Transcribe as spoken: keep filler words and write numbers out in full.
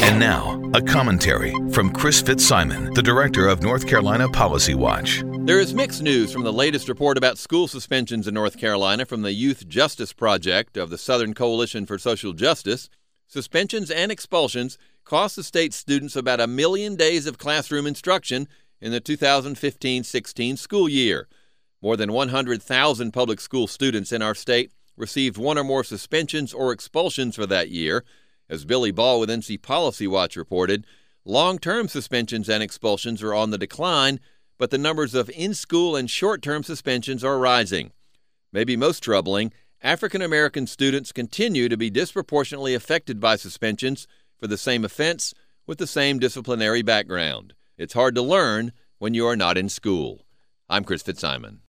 And now, a commentary from Chris Fitzsimon, the director of North Carolina Policy Watch. There is mixed news from the latest report about school suspensions in North Carolina from the Youth Justice Project of the Southern Coalition for Social Justice. Suspensions and expulsions cost the state students about a million days of classroom instruction in the two thousand fifteen sixteen school year. More than one hundred thousand public school students in our state received one or more suspensions or expulsions for that year. As Billy Ball with N C Policy Watch reported, long-term suspensions and expulsions are on the decline, but the numbers of in-school and short-term suspensions are rising. Maybe most troubling, African American students continue to be disproportionately affected by suspensions for the same offense with the same disciplinary background. It's hard to learn when you are not in school. I'm Chris Fitzsimon.